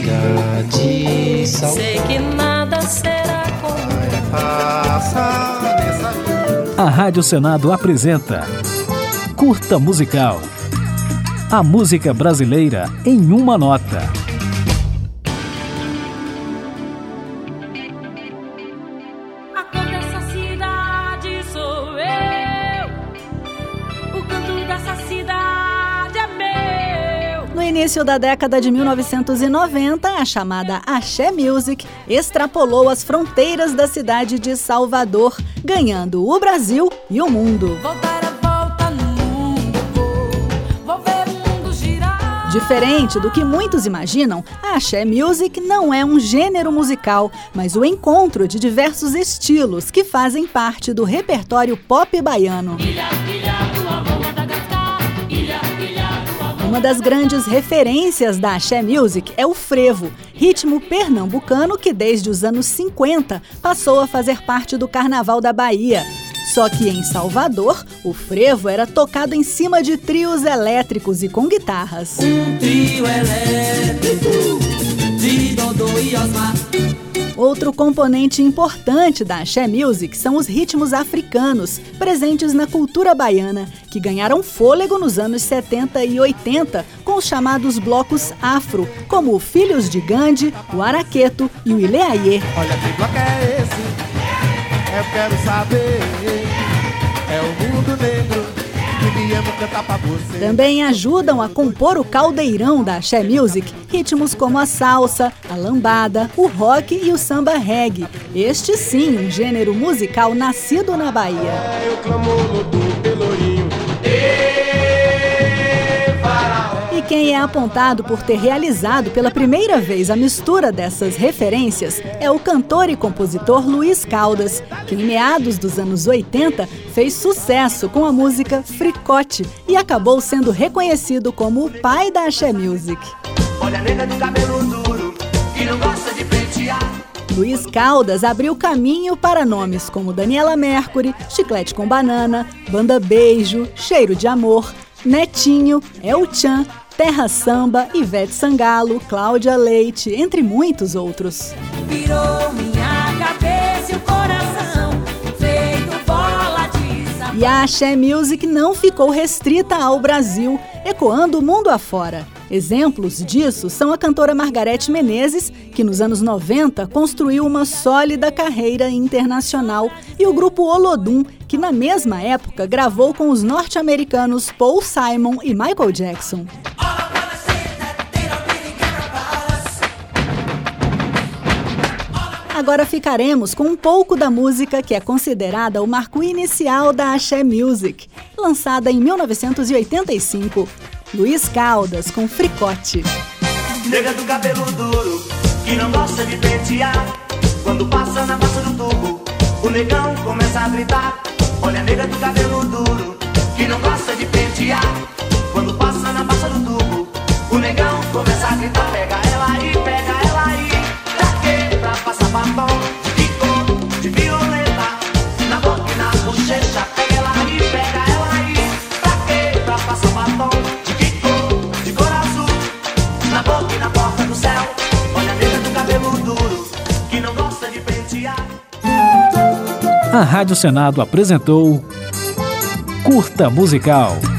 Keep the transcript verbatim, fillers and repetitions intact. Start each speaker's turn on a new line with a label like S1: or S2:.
S1: de sal.
S2: Sei que nada será como
S3: A Rádio Senado apresenta Curta Musical. A música brasileira em uma nota.
S2: a cor dessa cidade sou eu. O canto dessa cidade é meu.
S4: No início da década de mil novecentos e noventa, a chamada Axé Music extrapolou as fronteiras da cidade de Salvador, ganhando o Brasil e o mundo.
S2: Vou dar a volta no mundo, vou ver o mundo girar.
S4: Diferente do que muitos imaginam, a Axé Music não é um gênero musical, mas o encontro de diversos estilos que fazem parte do repertório pop baiano.
S2: Ilha, ilha do amor, Madagascar. Ilha, ilha do amor.
S4: Uma das grandes referências da Axé Music é o frevo, ritmo pernambucano que desde os anos cinquenta passou a fazer parte do Carnaval da Bahia. Só que em Salvador, o frevo era tocado em cima de trios elétricos e com guitarras.
S5: Um trio elétrico de Dodô e Osmar.
S4: Outro componente importante da Axé Music são os ritmos africanos, presentes na cultura baiana, que ganharam fôlego nos anos setenta e oitenta com os chamados blocos afro, como o Filhos de Gandhi, o Araqueto e o Ileaie.
S6: Olha que bloco é esse? Eu quero saber. É o mundo negro que viemos cantar pra você.
S4: Também ajudam a compor o caldeirão da Axé Music ritmos como a salsa, a lambada, o rock e o samba reggae. Este sim, um gênero musical nascido na Bahia.
S6: É o clamor do pelourinho.
S4: E quem é apontado por ter realizado pela primeira vez a mistura dessas referências é o cantor e compositor Luiz Caldas, que em meados dos anos oitenta fez sucesso com a música Fricote e acabou sendo reconhecido como o pai da Axé Music.
S5: Olha a nega do cabelo duro que não gosta de pentear.
S4: Luiz Caldas abriu caminho para nomes como Daniela Mercury, Chiclete com Banana, Banda Beijo, Cheiro de Amor, Netinho, El Chan, Terra Samba, Ivete Sangalo, Cláudia Leite, entre muitos outros.
S2: Virou minha cabeça e o coração feito bola de sabão.
S4: E a Axé Music não ficou restrita ao Brasil, ecoando o mundo afora. Exemplos disso são a cantora Margareth Menezes, que nos anos noventa construiu uma sólida carreira internacional, e o grupo Olodum, que na mesma época gravou com os norte-americanos Paul Simon e Michael Jackson. Agora ficaremos com um pouco da música que é considerada o marco inicial da Axé Music, lançada em mil novecentos e oitenta e cinco. Luiz Caldas com Fricote.
S5: Nega do cabelo duro que não gosta de pentear. Quando passa na baixa do tubo, o negão começa a gritar. Olha a nega do cabelo duro que não gosta de pentear. Quando passa na baixa do tubo, o negão começa a gritar. Pega ela aí, pega ela aí. Pra quê? Pra passar batom de cor, de violeta, na boca e na bochecha. Pega ela aí, pega ela aí. Pra quê? Pra passar batom de cor, de cor azul, na boca e na porta do céu. Olha a nega do cabelo duro que não gosta de pentear.
S3: A Rádio Senado apresentou Curta Musical.